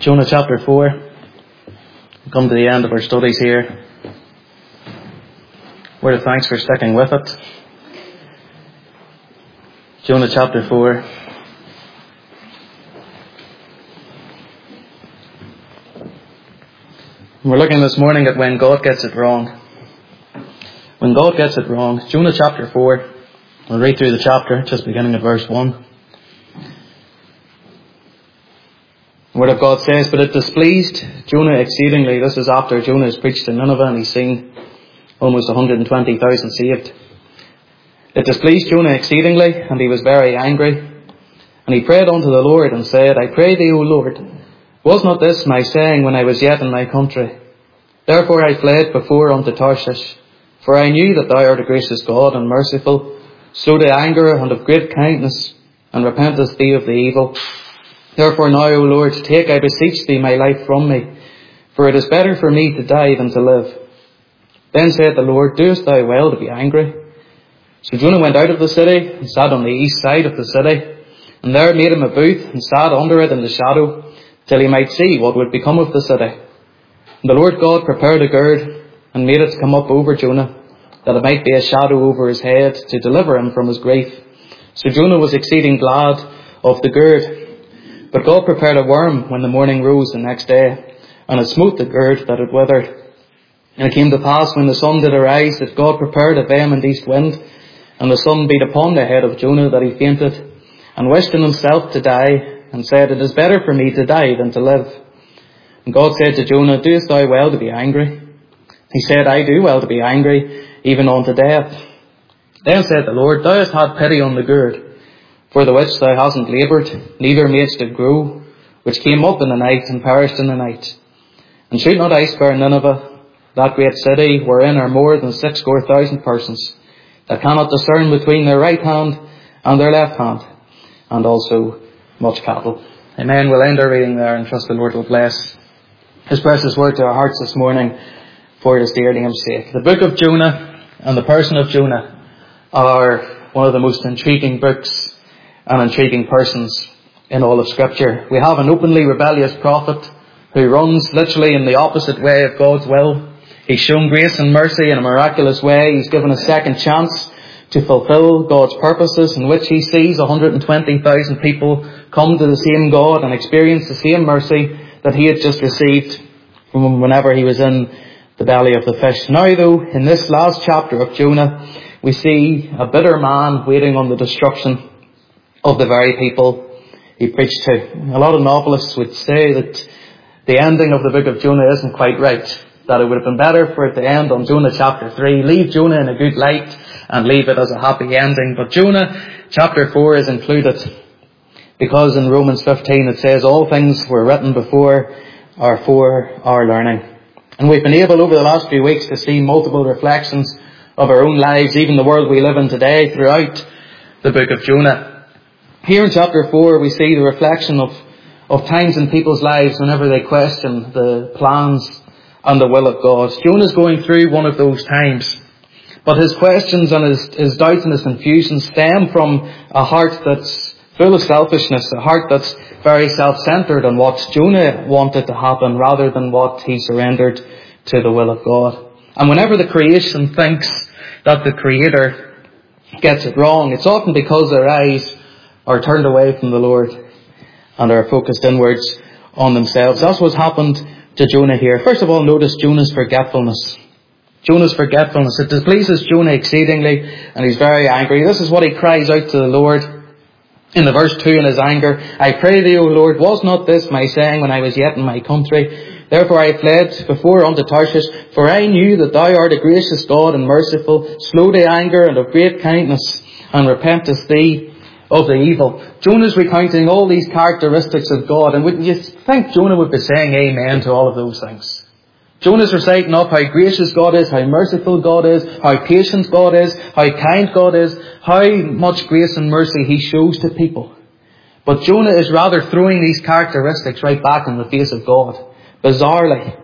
Jonah chapter 4. We come to the end of our studies here. Word of thanks for sticking with it. Jonah chapter 4. We're looking this morning at when God gets it wrong. When God gets it wrong. Jonah chapter 4. We'll read through the chapter, just beginning at verse 1. The Word of God says, "But it displeased Jonah exceedingly." This is after Jonah has preached to Nineveh and he's seen almost 120,000 saved. "It displeased Jonah exceedingly, and he was very angry. And he prayed unto the Lord and said, I pray thee, O Lord, was not this my saying when I was yet in my country? Therefore I fled before unto Tarshish. For I knew that thou art a gracious God and merciful, slow to anger and of great kindness, and repentest thee of the evil. Therefore now, O Lord, take, I beseech thee, my life from me, for it is better for me to die than to live. Then said the Lord, Doest thou well to be angry? So Jonah went out of the city, and sat on the east side of the city, and there made him a booth, and sat under it in the shadow, till he might see what would become of the city. And the Lord God prepared a gird, and made it to come up over Jonah, that it might be a shadow over his head, to deliver him from his grief. So Jonah was exceeding glad of the gird. But God prepared a worm when the morning rose the next day, and it smote the gird that it withered. And it came to pass, when the sun did arise, that God prepared a vehement east wind, and the sun beat upon the head of Jonah, that he fainted, and wished in himself to die, and said, It is better for me to die than to live. And God said to Jonah, Doest thou well to be angry? He said, I do well to be angry, even unto death. Then said the Lord, Thou hast had pity on the gird, for the which thou hasn't laboured, neither madest it grow, which came up in the night and perished in the night. And should not I spare Nineveh, that great city, wherein are more than 60,000 persons, that cannot discern between their right hand and their left hand, and also much cattle." Amen. We'll end our reading there and trust the Lord will bless His precious word to our hearts this morning for His dear name's sake. The book of Jonah and the person of Jonah are one of the most intriguing books and intriguing persons in all of Scripture. We have an openly rebellious prophet who runs literally in the opposite way of God's will. He's shown grace and mercy in a miraculous way. He's given a second chance to fulfill God's purposes, in which he sees 120,000 people come to the same God and experience the same mercy that he had just received from whenever he was in the belly of the fish. Now though, in this last chapter of Jonah, we see a bitter man waiting on the destruction of the very people he preached to. A lot of novelists would say that the ending of the book of Jonah isn't quite right, that it would have been better for it to end on Jonah chapter 3, leave Jonah in a good light and leave it as a happy ending. But Jonah chapter 4 is included because in Romans 15 it says, All things were written before are for our learning. And we've been able over the last few weeks to see multiple reflections of our own lives, even the world we live in today, throughout the book of Jonah. Here in chapter 4 we see the reflection of times in people's lives whenever they question the plans and the will of God. Jonah's going through one of those times. But his questions and his doubts and his confusion stem from a heart that's full of selfishness, a heart that's very self-centered on what Jonah wanted to happen rather than what he surrendered to the will of God. And whenever the creation thinks that the Creator gets it wrong, it's often because their eyes are turned away from the Lord and are focused inwards on themselves. That's what's happened to Jonah here. First of all, notice Jonah's forgetfulness. Jonah's forgetfulness. It displeases Jonah exceedingly, and he's very angry. This is what he cries out to the Lord in the verse 2 in his anger. I pray thee, O Lord, was not this my saying when I was yet in my country? Therefore I fled before unto Tarshish, for I knew that thou art a gracious God and merciful, slow to anger and of great kindness, and repentest thee of the evil. Jonah's recounting all these characteristics of God, and wouldn't you think Jonah would be saying amen to all of those things? Jonah's reciting up how gracious God is, how merciful God is, how patient God is, how kind God is, how much grace and mercy he shows to people. But Jonah is rather throwing these characteristics right back in the face of God, bizarrely.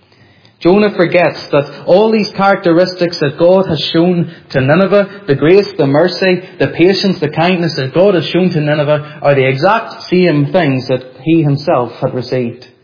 Jonah forgets that all these characteristics that God has shown to Nineveh, the grace, the mercy, the patience, the kindness that God has shown to Nineveh, are the exact same things that he himself had received.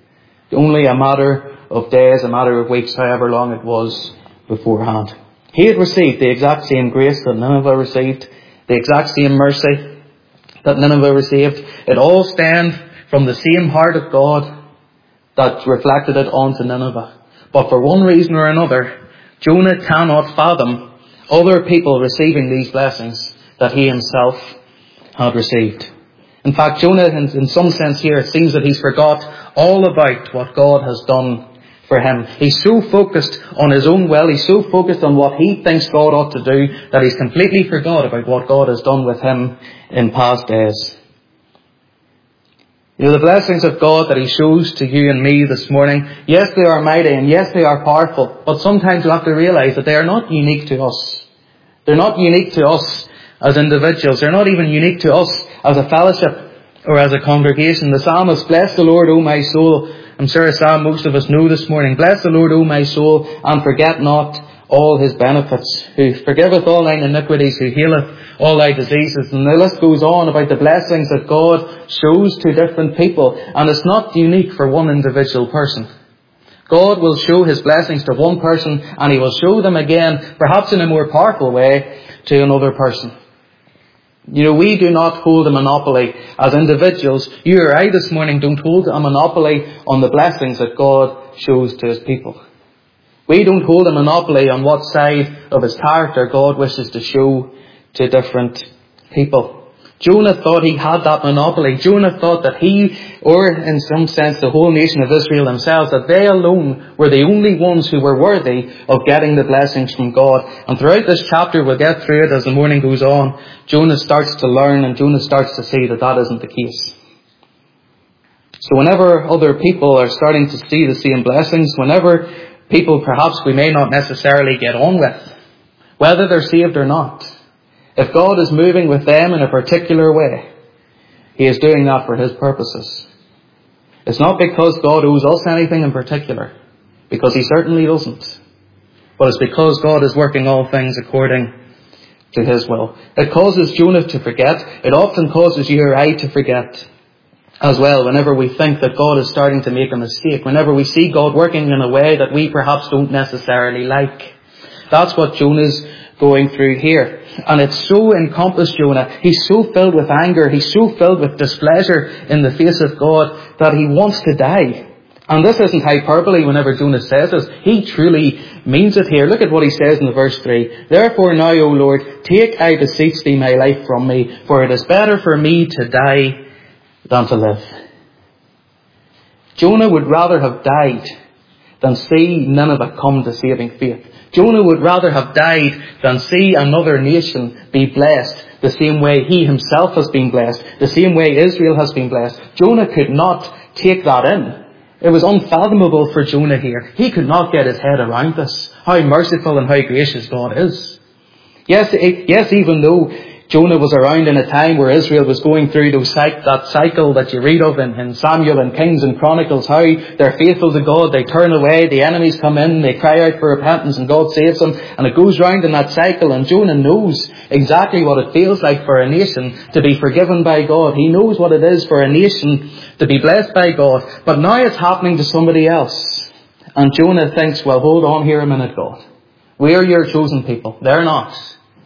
Only a matter of days, a matter of weeks, however long it was beforehand. He had received the exact same grace that Nineveh received, the exact same mercy that Nineveh received. It all stemmed from the same heart of God that reflected it onto Nineveh. But for one reason or another, Jonah cannot fathom other people receiving these blessings that he himself had received. In fact, Jonah, in some sense here, it seems that he's forgot all about what God has done for him. He's so focused on his own will, he's so focused on what he thinks God ought to do, that he's completely forgot about what God has done with him in past days. You know, the blessings of God that he shows to you and me this morning, yes, they are mighty and yes, they are powerful, but sometimes you have to realize that they are not unique to us. They're not unique to us as individuals. They're not even unique to us as a fellowship or as a congregation. The psalmist, bless the Lord, O my soul. I'm sure a psalm most of us know this morning. Bless the Lord, O my soul, and forget not all his benefits, who forgiveth all thine iniquities, who healeth all thy diseases. And the list goes on about the blessings that God shows to different people. And it's not unique for one individual person. God will show his blessings to one person, and he will show them again, perhaps in a more powerful way, to another person. You know, we do not hold a monopoly as individuals. You or I this morning don't hold a monopoly on the blessings that God shows to his people. We don't hold a monopoly on what side of his character God wishes to show to different people. Jonah thought he had that monopoly. Jonah thought that he, or in some sense the whole nation of Israel themselves, that they alone were the only ones who were worthy of getting the blessings from God. And throughout this chapter, we'll get through it as the morning goes on, Jonah starts to learn and Jonah starts to see that that isn't the case. So whenever other people are starting to see the same blessings, whenever people perhaps we may not necessarily get on with, whether they're saved or not, if God is moving with them in a particular way, he is doing that for his purposes. It's not because God owes us anything in particular, because he certainly doesn't. But it's because God is working all things according to his will. It causes Jonah to forget. It often causes you or I to forget as well whenever we think that God is starting to make a mistake, whenever we see God working in a way that we perhaps don't necessarily like. That's what Jonah's going through here. And it's so encompassed Jonah. He's so filled with anger. He's so filled with displeasure in the face of God that he wants to die. And this isn't hyperbole whenever Jonah says this. He truly means it here. Look at what he says in the verse 3. Therefore now, O Lord, take, I beseech thee, my life from me, for it is better for me to die than to live. Jonah would rather have died than see Nineveh come to saving faith. Jonah would rather have died than see another nation be blessed the same way he himself has been blessed, the same way Israel has been blessed. Jonah could not take that in. It was unfathomable for Jonah here. He could not get his head around this, how merciful and how gracious God is. Yes, even though Jonah was around in a time where Israel was going through that cycle that you read of in Samuel and Kings and Chronicles, how they're faithful to God, they turn away, the enemies come in, they cry out for repentance and God saves them, and it goes round in that cycle, and Jonah knows exactly what it feels like for a nation to be forgiven by God. He knows what it is for a nation to be blessed by God, but now it's happening to somebody else. And Jonah thinks, well, hold on here a minute, God. We're your chosen people. They're not.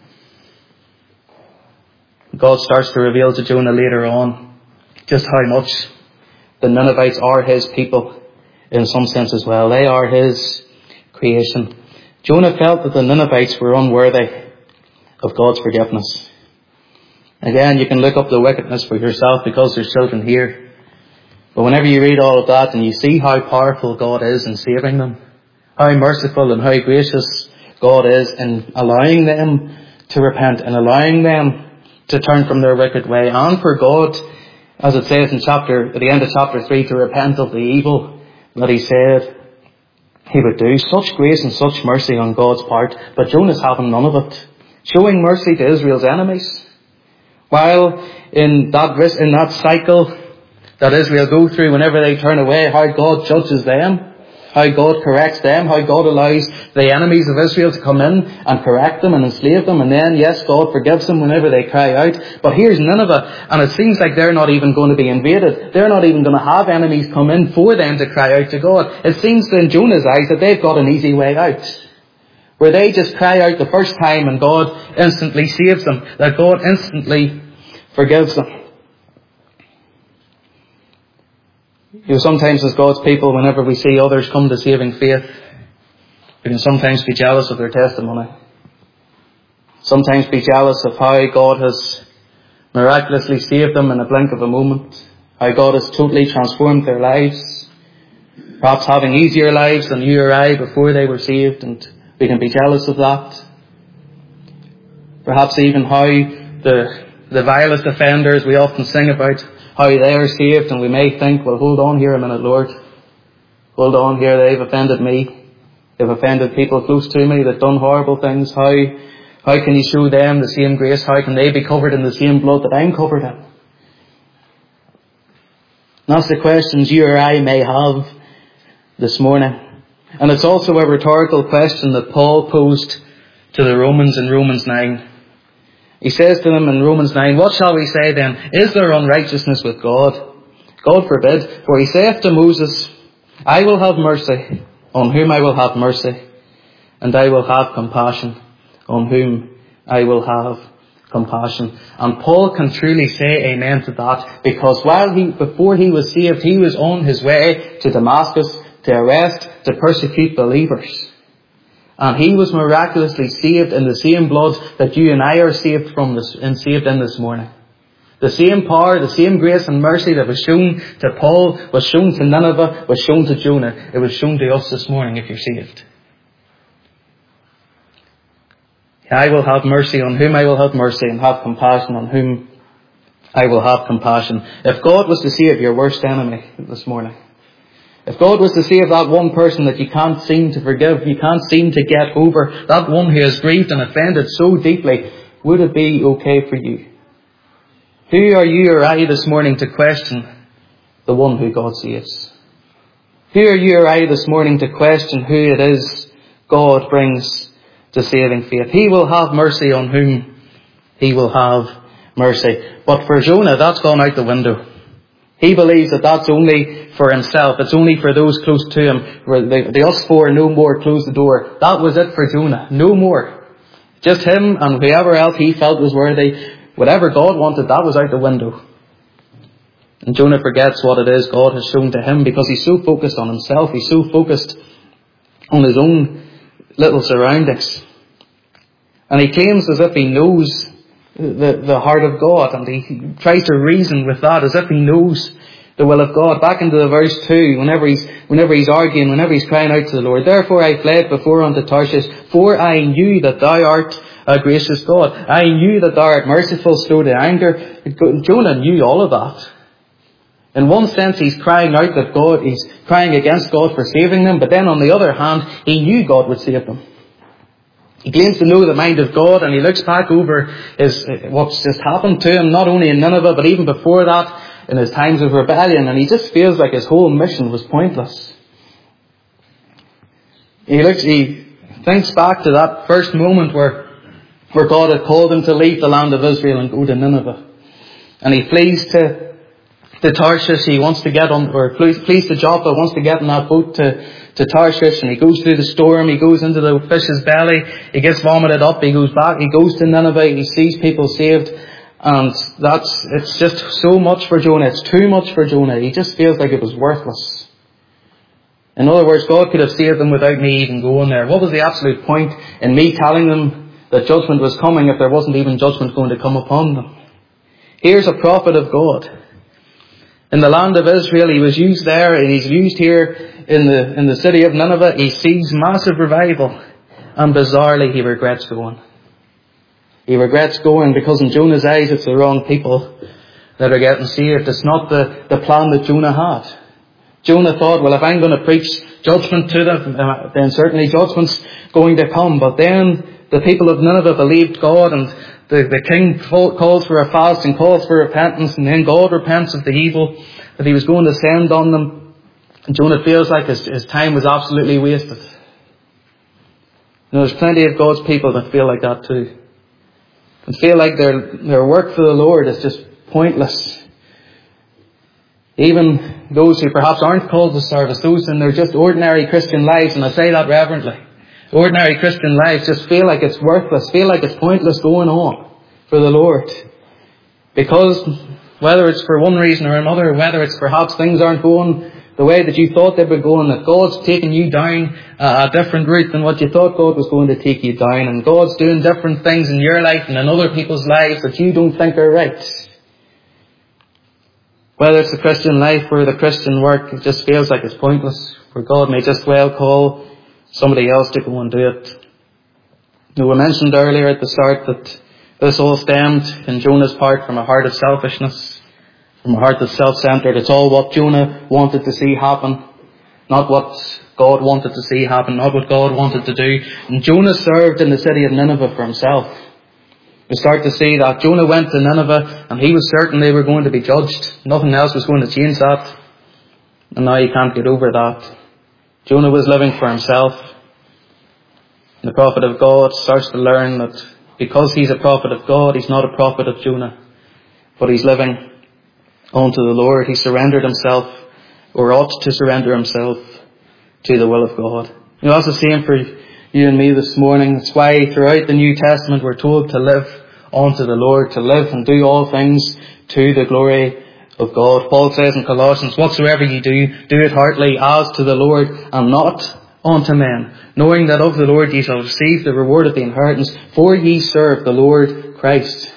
God starts to reveal to Jonah later on just how much the Ninevites are his people in some sense as well. They are his creation. Jonah felt that the Ninevites were unworthy of God's forgiveness. Again, you can look up the wickedness for yourself because there's children here. But whenever you read all of that and you see how powerful God is in saving them, how merciful and how gracious God is in allowing them to repent and allowing them to turn from their wicked way, and for God, as it says at the end of chapter 3, to repent of the evil that he said he would do. Such grace and such mercy on God's part, but Jonah's having none of it. Showing mercy to Israel's enemies, while in that cycle that Israel go through whenever they turn away, how God judges them. how God corrects them, how God allows the enemies of Israel to come in and correct them and enslave them, and then, yes, God forgives them whenever they cry out. But here's Nineveh, and it seems like they're not even going to be invaded. They're not even going to have enemies come in for them to cry out to God. It seems in Jonah's eyes that they've got an easy way out, where they just cry out the first time and God instantly saves them, that God instantly forgives them. Sometimes as God's people, whenever we see others come to saving faith, we can sometimes be jealous of their testimony. Sometimes be jealous of how God has miraculously saved them in a blink of a moment. How God has totally transformed their lives. Perhaps having easier lives than you or I before they were saved, and we can be jealous of that. Perhaps even how the vilest offenders we often sing about, how they are saved, and we may think, well, hold on here a minute, Lord. Hold on here, they've offended me. They've offended people close to me, they've done horrible things. How can you show them the same grace? How can they be covered in the same blood that I'm covered in? And that's the questions you or I may have this morning. And it's also a rhetorical question that Paul posed to the Romans in Romans 9. He says to them in Romans 9, what shall we say then? Is there unrighteousness with God? God forbid. For he saith to Moses, I will have mercy on whom I will have mercy, and I will have compassion on whom I will have compassion. And Paul can truly say amen to that, because before he was saved, he was on his way to Damascus to arrest, to persecute believers. And he was miraculously saved in the same blood that you and I are saved from and saved in this morning. The same power, the same grace and mercy that was shown to Paul, was shown to Nineveh, was shown to Jonah. It was shown to us this morning if you're saved. I will have mercy on whom I will have mercy, and have compassion on whom I will have compassion. If God was to save your worst enemy this morning, if God was to save that one person that you can't seem to forgive, you can't seem to get over, that one who has grieved and offended so deeply, would it be okay for you? Who are you or I this morning to question the one who God saves? Who are you or I this morning to question who it is God brings to saving faith? He will have mercy on whom he will have mercy. But for Jonah, that's gone out the window. He believes that that's only for himself. It's only for those close to him. Where the us four no more close the door. That was it for Jonah. No more. Just him and whoever else he felt was worthy. Whatever God wanted, that was out the window. And Jonah forgets what it is God has shown to him, because he's so focused on himself. He's so focused on his own little surroundings. And he claims as if he knows the heart of God, and he tries to reason with that as if he knows the will of God. Back into the verse 2, whenever he's arguing, whenever he's crying out to the Lord, therefore I fled before unto Tarshish, for I knew that thou art a gracious God. I knew that thou art merciful, slow to anger. Jonah knew all of that. In one sense, he's crying out that he's crying against God for saving them, but then on the other hand, he knew God would save them. He claims to know the mind of God, and he looks back over what's just happened to him, not only in Nineveh, but even before that, in his times of rebellion, and he just feels like his whole mission was pointless. He thinks back to that first moment where God had called him to leave the land of Israel and go to Nineveh. And he flees to Tarshish. He wants to get on, or flees to Joppa, wants to get on that boat to Tarshish, and he goes through the storm, he goes into the fish's belly, he gets vomited up, he goes back, he goes to Nineveh, he sees people saved, and it's just so much for Jonah. It's too much for Jonah. He just feels like it was worthless. In other words, God could have saved them without me even going there. What was the absolute point in me telling them that judgment was coming if there wasn't even judgment going to come upon them? Here's a prophet of God. In the land of Israel, he was used there, and he's used here in the city of Nineveh. He sees massive revival, and bizarrely he regrets going. He regrets going because in Jonah's eyes it's the wrong people that are getting saved. It's not the plan that Jonah had. Jonah thought, well, if I'm going to preach judgment to them, then certainly judgment's going to come. But then the people of Nineveh believed God, and the king calls for a fast and calls for repentance, and then God repents of the evil that he was going to send on them. And Jonah feels like his time was absolutely wasted. There's plenty of God's people that feel like that too. And feel like their work for the Lord is just pointless. Even those who perhaps aren't called to service, those in their just ordinary Christian lives, and I say that reverently, ordinary Christian lives just feel like it's worthless, feel like it's pointless going on for the Lord. Because whether it's for one reason or another, whether it's perhaps things aren't going the way that you thought they were going, that God's taking you down a different route than what you thought God was going to take you down, and God's doing different things in your life and in other people's lives that you don't think are right. Whether it's the Christian life or the Christian work, it just feels like it's pointless, where God may just well call somebody else to go and do it. We mentioned earlier at the start that this all stemmed in Jonah's part from a heart of selfishness, from a heart that's self-centered. It's all what Jonah wanted to see happen, not what God wanted to see happen, not what God wanted to do. And Jonah served in the city of Nineveh for himself. We start to see that Jonah went to Nineveh and he was certain they were going to be judged. Nothing else was going to change that. And now he can't get over that. Jonah was living for himself. And the prophet of God starts to learn that because he's a prophet of God, he's not a prophet of Jonah, but he's living unto the Lord. He surrendered himself, or ought to surrender himself, to the will of God. That's the same for you and me this morning. That's why throughout the New Testament we're told to live unto the Lord, to live and do all things to the glory of God. Paul says in Colossians, whatsoever ye do, do it heartily as to the Lord and not unto men, knowing that of the Lord ye shall receive the reward of the inheritance, for ye serve the Lord Christ.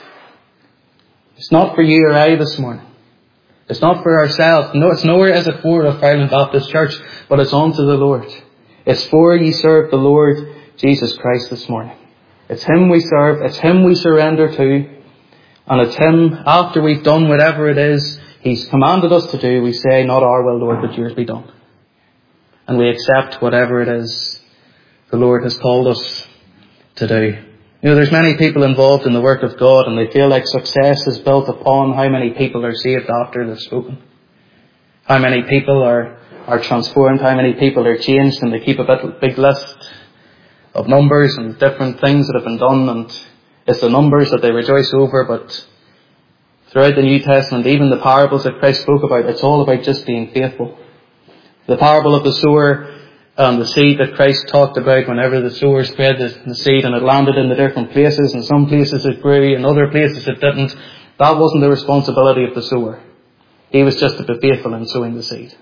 It's not for you or I this morning. It's not for ourselves. No, it's nowhere is it for of Ireland Baptist Church, but it's unto the Lord. It's for ye serve the Lord Jesus Christ this morning. It's Him we serve. It's Him we surrender to. And it's Him, after we've done whatever it is He's commanded us to do, we say, not our will, Lord, but yours be done. And we accept whatever it is the Lord has called us to do. There's many people involved in the work of God, and they feel like success is built upon how many people are saved after they've spoken. How many people are transformed, how many people are changed, and they keep a big list of numbers and different things that have been done, and it's the numbers that they rejoice over. But throughout the New Testament, even the parables that Christ spoke about, it's all about just being faithful. The parable of the sower and the seed that Christ talked about, whenever the sower spread the seed and it landed in the different places, and some places it grew and other places it didn't, that wasn't the responsibility of the sower. He was just to be faithful in sowing the seed.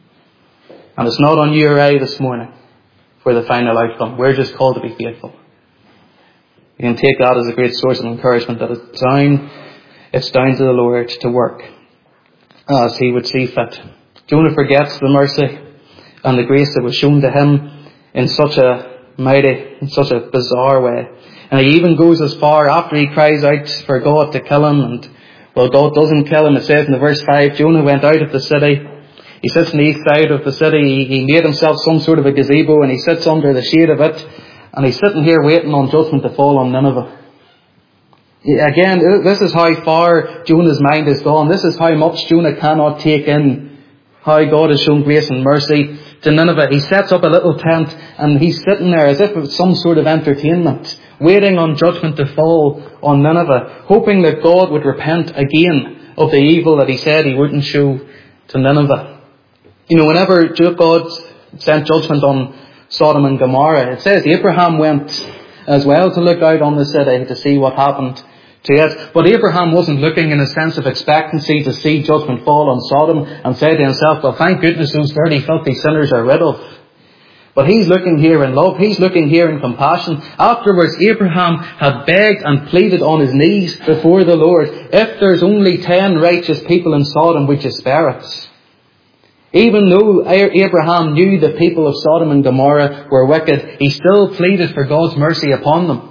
And it's not on you or I this morning for the final outcome. We're just called to be faithful. You can take that as a great source of encouragement, that it's down to the Lord to work as He would see fit. Jonah forgets the mercy and the grace that was shown to him in such a mighty, in such a bizarre way. And he even goes as far, after he cries out for God to kill him, and well, God doesn't kill him. It says in the verse 5, Jonah went out of the city. He sits on the east side of the city. He made himself some sort of a gazebo, and he sits under the shade of it, and he's sitting here waiting on judgment to fall on Nineveh. Again, this is how far Jonah's mind has gone. This is how much Jonah cannot take in, how God has shown grace and mercy to Nineveh. He sets up a little tent and he's sitting there as if it was some sort of entertainment, waiting on judgment to fall on Nineveh, hoping that God would repent again of the evil that He said He wouldn't show to Nineveh. Whenever God sent judgment on Sodom and Gomorrah, it says Abraham went as well to look out on the city to see what happened to it. But Abraham wasn't looking in a sense of expectancy to see judgment fall on Sodom and say to himself, well, thank goodness those dirty, filthy sinners are rid of. But he's looking here in love. He's looking here in compassion. Afterwards, Abraham had begged and pleaded on his knees before the Lord, if there's only 10 righteous people in Sodom, would you spare it? Even though Abraham knew the people of Sodom and Gomorrah were wicked, he still pleaded for God's mercy upon them.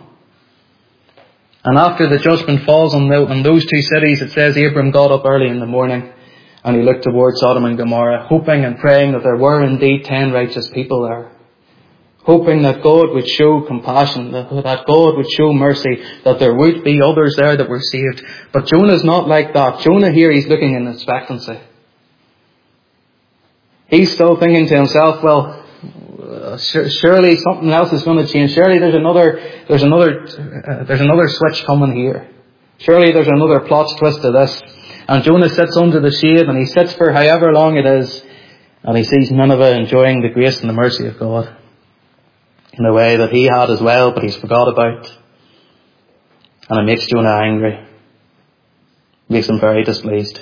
And after the judgment falls on those two cities, it says Abram got up early in the morning and he looked towards Sodom and Gomorrah, hoping and praying that there were indeed 10 righteous people there. Hoping that God would show compassion, that God would show mercy, that there would be others there that were saved. But Jonah's not like that. Jonah here, he's looking in expectancy. He's still thinking to himself, well, surely something else is going to change. Surely there's another switch coming here. Surely there's another plot twist to this. And Jonah sits under the shade, and he sits for however long it is, and he sees Nineveh enjoying the grace and the mercy of God in a way that he had as well, but he's forgot about. And it makes Jonah angry. It makes him very displeased.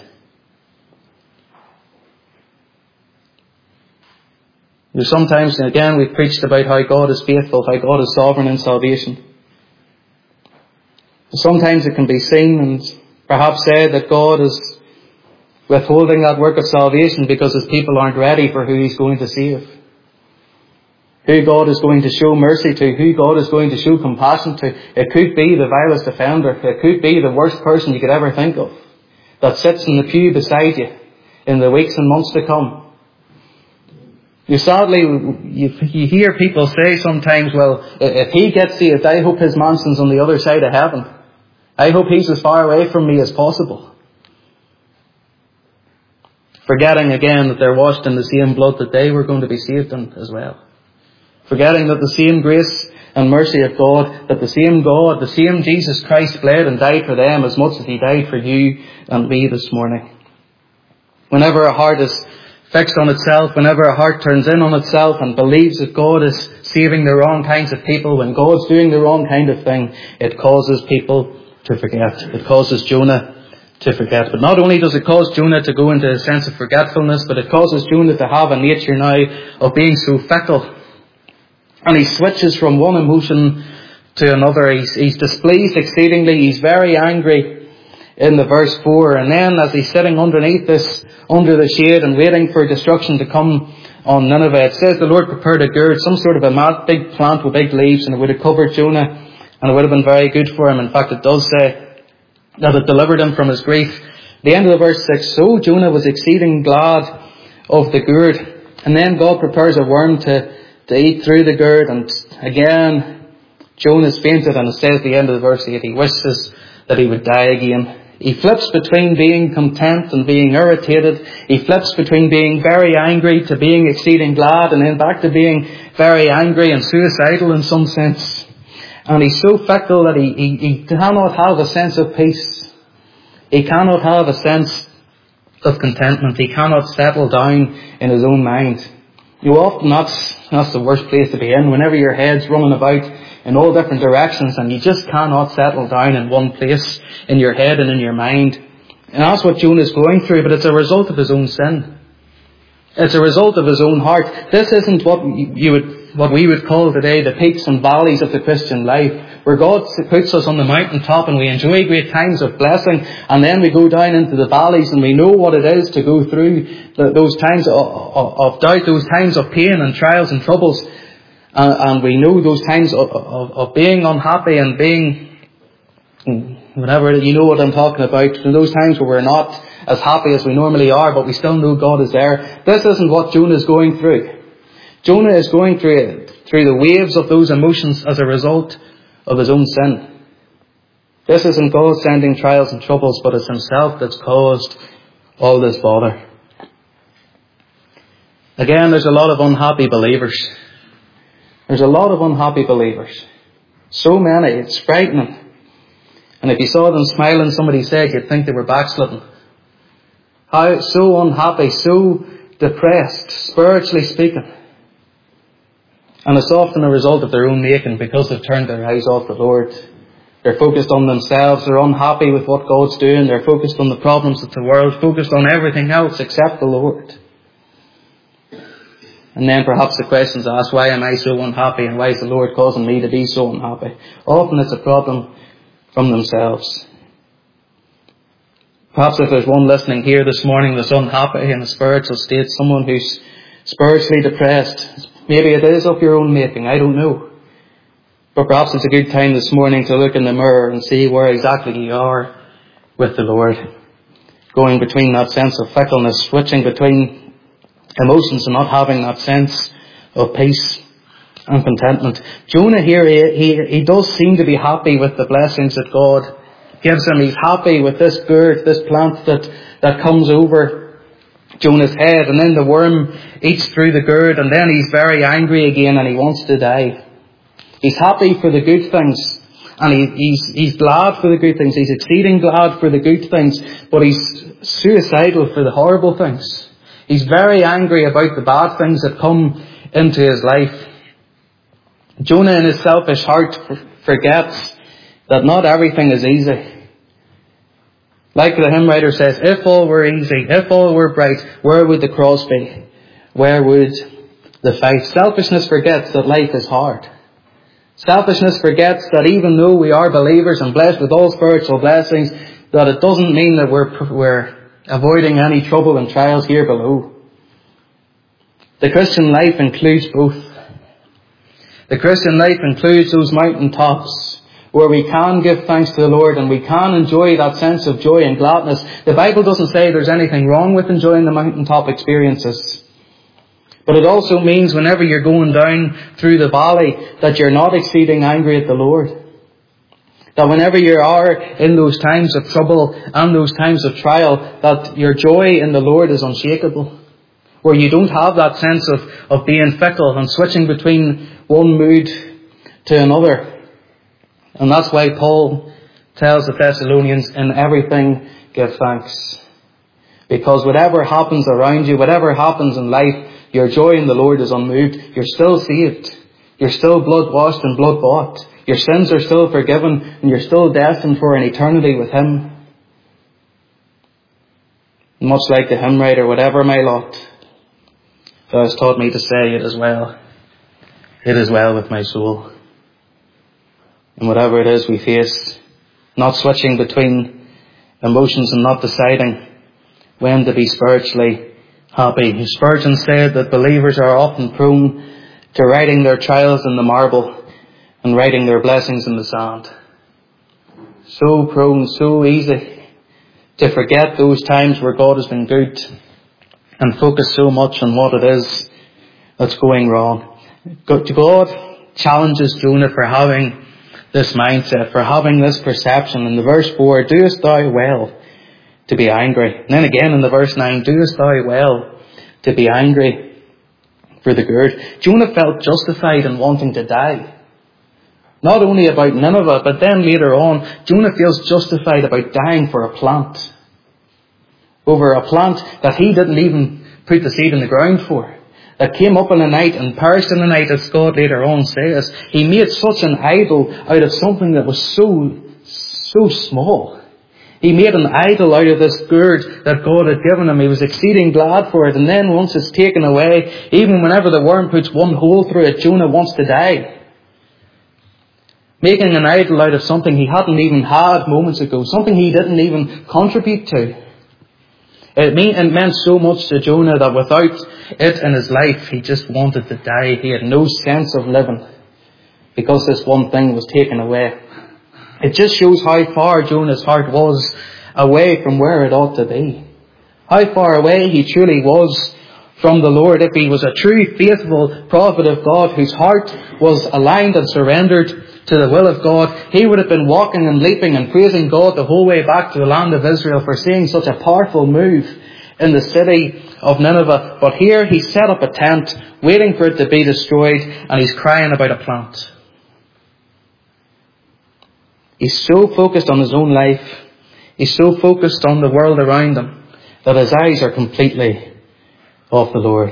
Sometimes, again, we've preached about how God is faithful, how God is sovereign in salvation. Sometimes it can be seen and perhaps said that God is withholding that work of salvation because his people aren't ready for who he's going to save. Who God is going to show mercy to, who God is going to show compassion to. It could be the vilest offender. It could be the worst person you could ever think of that sits in the pew beside you in the weeks and months to come. Sadly, you hear people say sometimes, well, if he gets saved, I hope his mansion's on the other side of heaven. I hope he's as far away from me as possible. Forgetting again that they're washed in the same blood that they were going to be saved in as well. Forgetting that the same grace and mercy of God, that the same God, the same Jesus Christ bled and died for them as much as he died for you and me this morning. Whenever a heart is fixed on itself, whenever a heart turns in on itself and believes that God is saving the wrong kinds of people, when God's doing the wrong kind of thing, it causes people to forget. It causes Jonah to forget. But not only does it cause Jonah to go into a sense of forgetfulness, but it causes Jonah to have a nature now of being so fickle. And he switches from one emotion to another. He's displeased exceedingly. He's very angry in the verse 4. And then as he's sitting underneath this, under the shade and waiting for destruction to come on Nineveh, it says the Lord prepared a gourd, some sort of a big plant with big leaves, and it would have covered Jonah. And it would have been very good for him. In fact, it does say that it delivered him from his grief. The end of the verse 6, so Jonah was exceeding glad of the gourd. And then God prepares a worm to eat through the gourd. And again, Jonah's fainted. And it says at the end of the verse 8, he wishes that he would die again. He flips between being content and being irritated. He flips between being very angry to being exceeding glad, and then back to being very angry and suicidal in some sense. And he's so fickle that he cannot have a sense of peace. He cannot have a sense of contentment. He cannot settle down in his own mind. Often that's the worst place to be in, whenever your head's running about in all different directions and you just cannot settle down in one place in your head and in your mind. And that's what Jonah's going through, but it's a result of his own sin. It's a result of his own heart. This isn't what we would call today the peaks and valleys of the Christian life, where God puts us on the mountaintop and we enjoy great times of blessing, and then we go down into the valleys and we know what it is to go through those times of doubt, those times of pain and trials and troubles, and we know those times of being unhappy and being whatever, you know what I'm talking about, those times where we're not as happy as we normally are, but we still know God is there. This isn't what Jonah is going through. Jonah is going through the waves of those emotions as a result of his own sin. This isn't God sending trials and troubles, but it's himself that's caused all this bother. Again, there's a lot of unhappy believers. There's a lot of unhappy believers. So many, it's frightening. And if you saw them smiling, somebody said, you'd think they were backslidden. How so unhappy, so depressed, spiritually speaking. And it's often a result of their own making, because they've turned their eyes off the Lord. They're focused on themselves, they're unhappy with what God's doing, they're focused on the problems of the world, focused on everything else except the Lord. And then perhaps the question's asked, why am I so unhappy, and why is the Lord causing me to be so unhappy? Often it's a problem from themselves. Perhaps if there's one listening here this morning that's unhappy in a spiritual state, someone who's spiritually depressed, maybe it is of your own making, I don't know. But perhaps it's a good time this morning to look in the mirror and see where exactly you are with the Lord. Going between that sense of fickleness, switching between emotions and not having that sense of peace and contentment. Jonah here, he does seem to be happy with the blessings that God gives him. He's happy with this gourd, this plant that comes over Jonah's head, and then the worm eats through the gourd, and then he's very angry again and he wants to die. He's happy for the good things, and he's glad for the good things. He's exceeding glad for the good things, but he's suicidal for the horrible things. He's very angry about the bad things that come into his life. Jonah in his selfish heart forgets that not everything is easy. Like the hymn writer says, if all were easy, if all were bright, where would the cross be? Where would the fight? Selfishness forgets that life is hard. Selfishness forgets that even though we are believers and blessed with all spiritual blessings, that it doesn't mean that we're avoiding any trouble and trials here below. The Christian life includes both. The Christian life includes those mountain tops where we can give thanks to the Lord and we can enjoy that sense of joy and gladness. The Bible doesn't say there's anything wrong with enjoying the mountaintop experiences. But it also means whenever you're going down through the valley that you're not exceeding angry at the Lord. That whenever you are in those times of trouble and those times of trial, that your joy in the Lord is unshakable. Where you don't have that sense of being fickle and switching between one mood to another. And that's why Paul tells the Thessalonians, in everything give thanks. Because whatever happens around you, whatever happens in life, your joy in the Lord is unmoved. You're still saved. You're still blood washed and blood bought. Your sins are still forgiven and you're still destined for an eternity with Him. Much like the hymn writer, whatever my lot, Thou hast taught me to say, it is well. It is well with my soul. And whatever it is we face, not switching between emotions and not deciding when to be spiritually happy. Spurgeon said that believers are often prone to writing their trials in the marble and writing their blessings in the sand. So prone, so easy to forget those times where God has been good and focus so much on what it is that's going wrong. God challenges Jonah for having this mindset, for having this perception. In the verse 4, doest thou well to be angry? And then again in the verse 9, doest thou well to be angry for the gourd? Jonah felt justified in wanting to die. Not only about Nineveh, but then later on, Jonah feels justified about dying for a plant. Over a plant that he didn't even put the seed in the ground for. That came up in the night and perished in the night, as God later on says. He made such an idol out of something that was so small. He made an idol out of this gourd that God had given him. He was exceeding glad for it. And then once it's taken away, even whenever the worm puts one hole through it, Jonah wants to die. Making an idol out of something he hadn't even had moments ago. Something he didn't even contribute to. It meant so much to Jonah that without it in his life, he just wanted to die. He had no sense of living because this one thing was taken away. It just shows how far Jonah's heart was away from where it ought to be. How far away he truly was from the Lord. If he was a true, faithful prophet of God whose heart was aligned and surrendered to the will of God, he would have been walking and leaping and praising God the whole way back to the land of Israel for seeing such a powerful move in the city of Nineveh. But here he set up a tent, waiting for it to be destroyed, and he's crying about a plant. He's so focused on his own life, he's so focused on the world around him, that his eyes are completely off the Lord.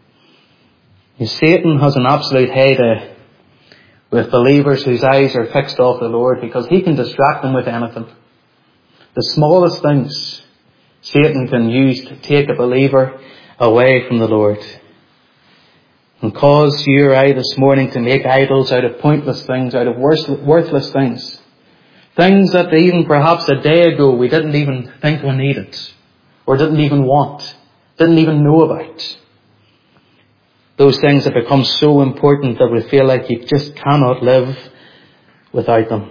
Satan has an absolute heyday with believers whose eyes are fixed off the Lord, because he can distract them with anything. The smallest things Satan can use to take a believer away from the Lord. And cause you or I this morning to make idols out of pointless things, out of worthless things. Things that even perhaps a day ago we didn't even think we needed, or didn't even want, didn't even know about. Those things have become so important that we feel like you just cannot live without them.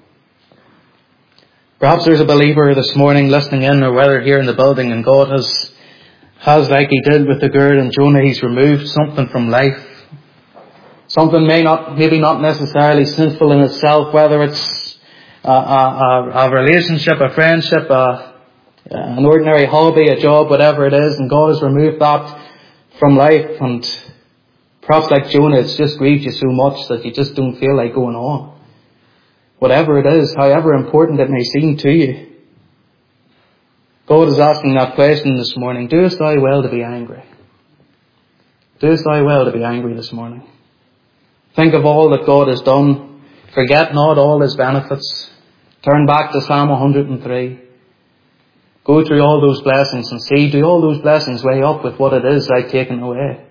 Perhaps there's a believer this morning listening in, or whether here in the building, and God has like He did with the gourd and Jonah, He's removed something from life. Something maybe not necessarily sinful in itself, whether it's a relationship, a friendship, an ordinary hobby, a job, whatever it is, and God has removed that from life, and perhaps like Jonah, it's just grieved you so much that you just don't feel like going on. Whatever it is, however important it may seem to you, God is asking that question this morning. Doest thou well to be angry? Doest thou well to be angry this morning? Think of all that God has done. Forget not all His benefits. Turn back to Psalm 103. Go through all those blessings and see, do all those blessings weigh up with what it is I've taken away?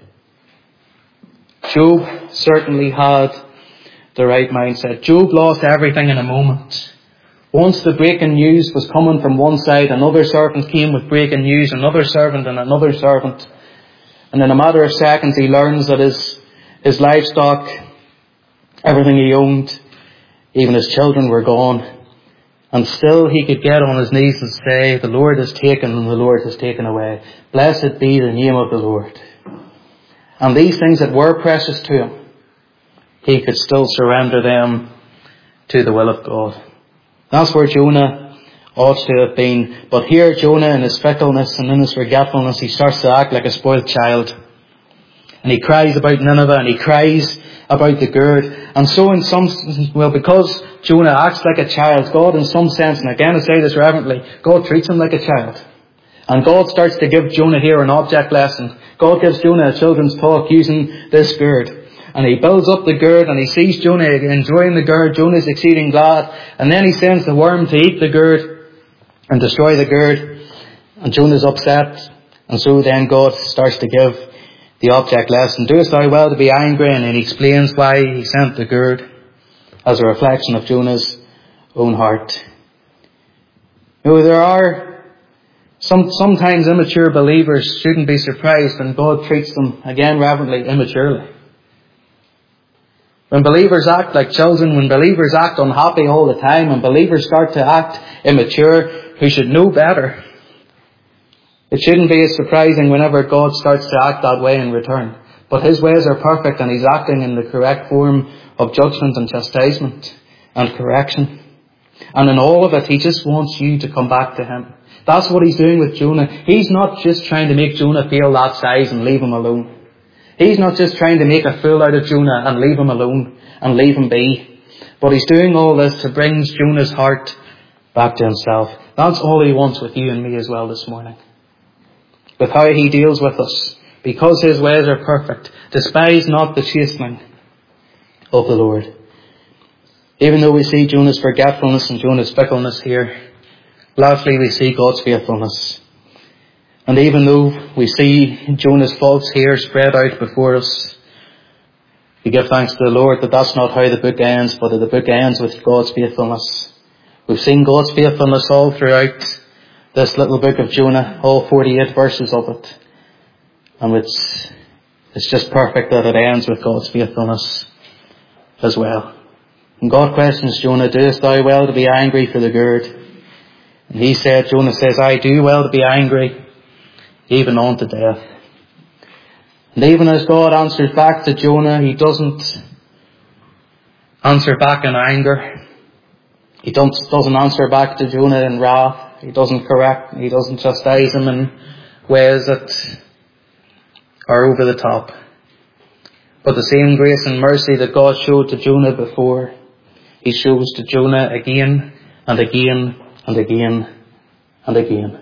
Job certainly had the right mindset. Job lost everything in a moment. Once the breaking news was coming from one side, another servant came with breaking news, another servant and another servant. And in a matter of seconds he learns that his livestock, everything he owned, even his children were gone. And still he could get on his knees and say, the Lord has taken and the Lord has taken away. Blessed be the name of the Lord. And these things that were precious to him, he could still surrender them to the will of God. That's where Jonah ought to have been. But here Jonah, in his fickleness and in his forgetfulness, he starts to act like a spoiled child. And he cries about Nineveh and he cries about the gird. And so in some, because Jonah acts like a child, God in some sense, and again I say this reverently, God treats him like a child. And God starts to give Jonah here an object lesson. God gives Jonah a children's talk using this gird. And he builds up the gird and he sees Jonah enjoying the gird. Jonah's exceeding glad. And then he sends the worm to eat the gird and destroy the gird. And Jonah's upset. And so then God starts to give the object lesson. Doest thou well to be angry? And then he explains why he sent the gird as a reflection of Jonah's own heart. There are sometimes immature believers shouldn't be surprised when God treats them, again reverently, immaturely. When believers act like children, when believers act unhappy all the time, when believers start to act immature, who should know better, it shouldn't be as surprising whenever God starts to act that way in return. But His ways are perfect and He's acting in the correct form of judgment and chastisement and correction. And in all of it, He just wants you to come back to Him. That's what He's doing with Jonah. He's not just trying to make Jonah feel that size and leave him alone. He's not just trying to make a fool out of Jonah and leave him alone and leave him be. But He's doing all this to bring Jonah's heart back to Himself. That's all He wants with you and me as well this morning. With how He deals with us. Because His ways are perfect. Despise not the chastening of the Lord. Even though we see Jonah's forgetfulness and Jonah's fickleness here, lastly we see God's faithfulness. And even though we see Jonah's faults here spread out before us, we give thanks to the Lord that that's not how the book ends, but that the book ends with God's faithfulness. We've seen God's faithfulness all throughout this little book of Jonah, all 48 verses of it. And it's just perfect that it ends with God's faithfulness as well. And God questions Jonah, doest thou well to be angry for the gird? And Jonah says, I do well to be angry, even unto death. And even as God answers back to Jonah, He doesn't answer back in anger. He doesn't answer back to Jonah in wrath. He doesn't correct. He doesn't chastise him in ways that are over the top. But the same grace and mercy that God showed to Jonah before, He shows to Jonah again and again and again and again.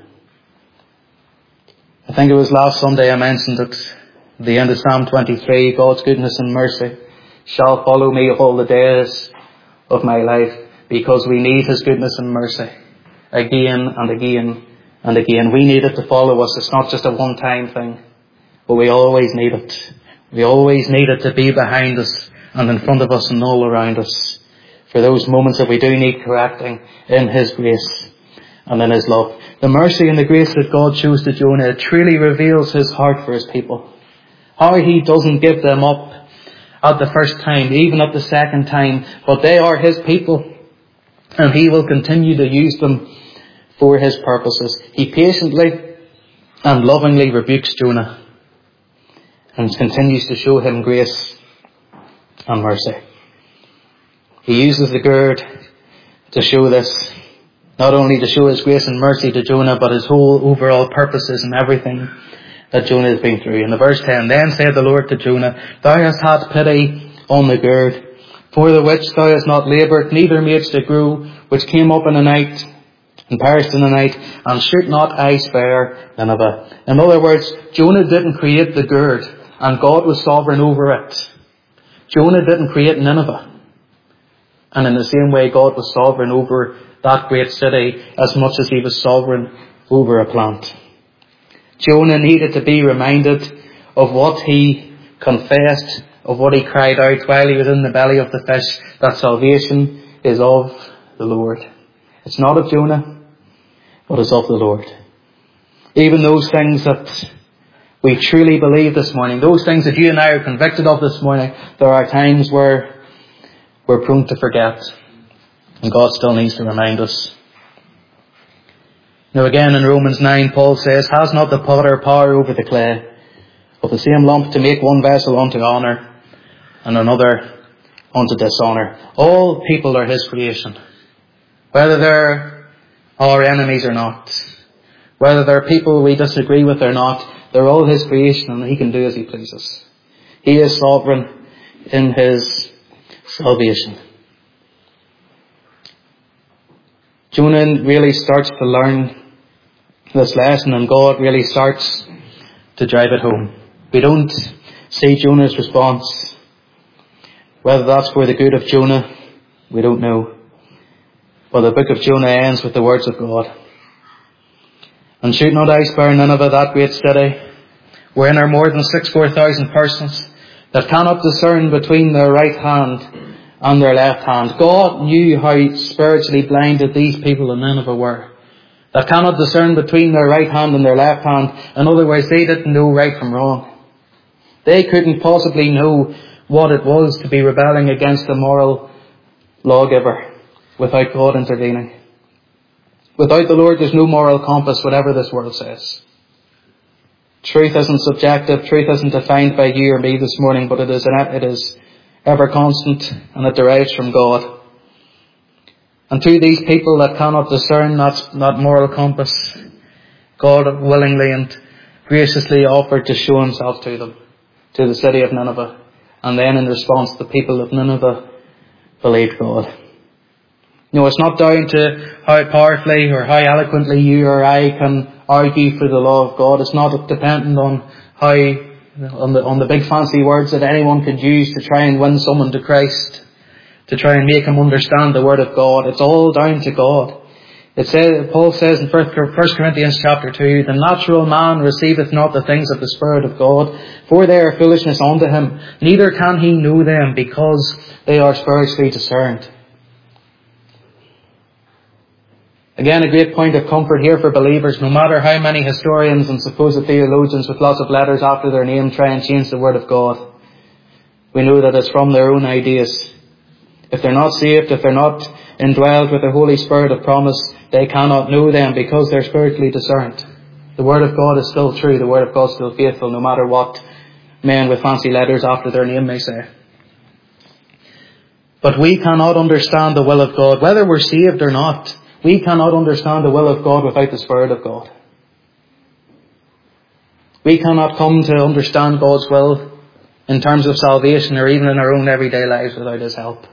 I think it was last Sunday I mentioned at the end of Psalm 23, God's goodness and mercy shall follow me all the days of my life, because we need His goodness and mercy again and again and again. We need it to follow us. It's not just a one-time thing, but we always need it. We always need it to be behind us and in front of us and all around us for those moments that we do need correcting in His grace and in His love. The mercy and the grace that God shows to Jonah, it truly reveals His heart for His people. How He doesn't give them up at the first time, even at the second time, but they are His people and He will continue to use them for His purposes. He patiently and lovingly rebukes Jonah and continues to show him grace and mercy. He uses the gird to show this, Not only to show his grace and mercy to Jonah, but his whole overall purposes and everything that Jonah has been through. In the verse 10, then said the Lord to Jonah, Thou hast had pity on the gourd, for the which thou hast not laboured, neither madest it grow, which came up in the night, and perished in the night, and should not I spare Nineveh. In other words, Jonah didn't create the gourd, and God was sovereign over it. Jonah didn't create Nineveh. And in the same way, God was sovereign over that great city as much as he was sovereign over a plant. Jonah needed to be reminded of what he confessed, of what he cried out while he was in the belly of the fish, that salvation is of the Lord. It's not of Jonah, but it's of the Lord. Even those things that we truly believe this morning, those things that you and I are convicted of this morning, there are times where we're prone to forget. And God still needs to remind us. Now again in Romans 9, Paul says, Has not the potter power over the clay, of the same lump to make one vessel unto honour, and another unto dishonour? All people are his creation. Whether they're our enemies or not, whether they're people we disagree with or not, they're all his creation, and he can do as he pleases. He is sovereign in his salvation. Jonah really starts to learn this lesson, and God really starts to drive it home. We don't see Jonah's response. Whether that's for the good of Jonah, we don't know. But the book of Jonah ends with the words of God. And should not I spare Nineveh, that great city, wherein are more than 64,000 persons, that cannot discern between their right hand and their left hand? God knew how spiritually blinded these people in Nineveh were, that cannot discern between their right hand and their left hand. In other words, they didn't know right from wrong. They couldn't possibly know what it was to be rebelling against the moral lawgiver without God intervening. Without the Lord, there's no moral compass, whatever this world says. Truth isn't subjective. Truth isn't defined by you or me this morning, but it is ever constant, and it derives from God. And to these people that cannot discern that moral compass, God willingly and graciously offered to show himself to them, to the city of Nineveh. And then in response, the people of Nineveh believed God. No, it's not down to how powerfully or how eloquently you or I can argue for the law of God. It's not dependent on on the big fancy words that anyone could use to try and win someone to Christ, to try and make him understand the word of God. It's all down to God. Paul says in 1 Corinthians chapter 2, the natural man receiveth not the things of the Spirit of God, for they are foolishness unto him, neither can he know them, because they are spiritually discerned. Again, a great point of comfort here for believers. No matter how many historians and supposed theologians with lots of letters after their name try and change the word of God, we know that it's from their own ideas. If they're not saved, if they're not indwelled with the Holy Spirit of promise, they cannot know them because they're spiritually discerned. The word of God is still true. The word of God is still faithful, no matter what men with fancy letters after their name may say. But we cannot understand the will of God, whether we're saved or not. We cannot understand the will of God without the Spirit of God. We cannot come to understand God's will in terms of salvation or even in our own everyday lives without his help.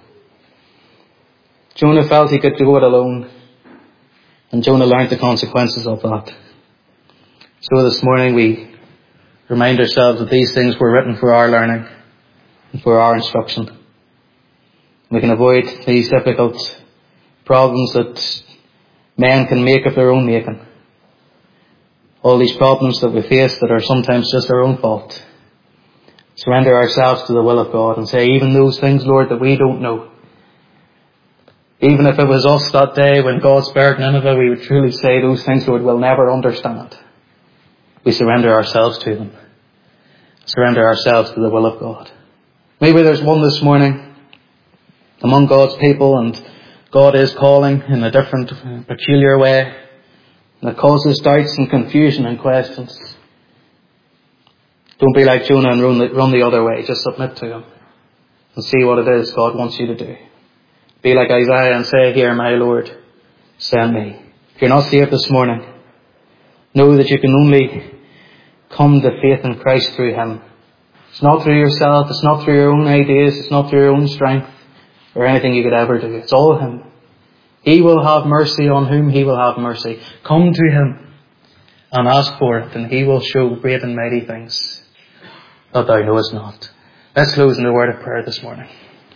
Jonah felt he could do it alone, and Jonah learned the consequences of that. So this morning we remind ourselves that these things were written for our learning and for our instruction. We can avoid these difficult problems that men can make of their own making. All these problems that we face that are sometimes just our own fault. Surrender ourselves to the will of God and say, even those things, Lord, that we don't know. Even if it was us that day when God spared Nineveh, we would truly say those things, Lord, we'll never understand. We surrender ourselves to them. Surrender ourselves to the will of God. Maybe there's one this morning among God's people, and God is calling in a different, peculiar way, and it causes doubts and confusion and questions. Don't be like Jonah and run the other way. Just submit to him and see what it is God wants you to do. Be like Isaiah and say, "Hear my Lord, send me. If you're not saved this morning, know that you can only come to faith in Christ through Him. It's not through yourself, it's not through your own ideas, it's not through your own strength or anything you could ever do. It's all Him. He will have mercy on whom He will have mercy. Come to Him and ask for it, and He will show great and mighty things that thou knowest not. Let's close in a word of prayer this morning.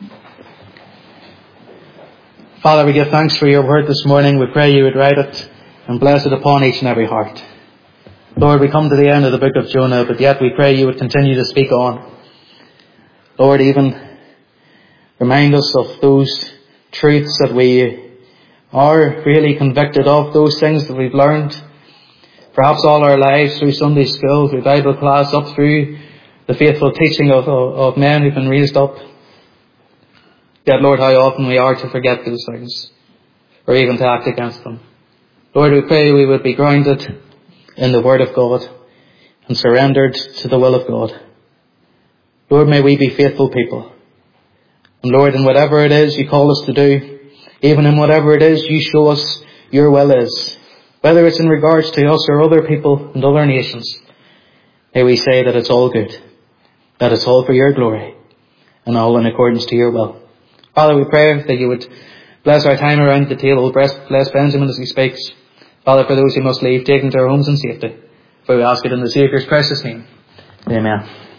Father, we give thanks for your word this morning. We pray you would write it and bless it upon each and every heart. Lord, we come to the end of the book of Jonah, but yet we pray you would continue to speak on. Lord, even remind us of those truths that we are really convicted of, those things that we've learned, perhaps all our lives through Sunday school, through Bible class, up through the faithful teaching of men who've been raised up. Yet, Lord, how often we are to forget those things, or even to act against them. Lord, we pray we would be grounded in the Word of God and surrendered to the will of God. Lord, may we be faithful people. And Lord, in whatever it is you call us to do, even in whatever it is you show us your will is, whether it's in regards to us or other people and other nations, may we say that it's all good, that it's all for your glory, and all in accordance to your will. Father, we pray that you would bless our time around the table, bless Benjamin as he speaks. Father, for those who must leave, take them to their homes in safety. For we ask it in the Saviour's precious name. Amen.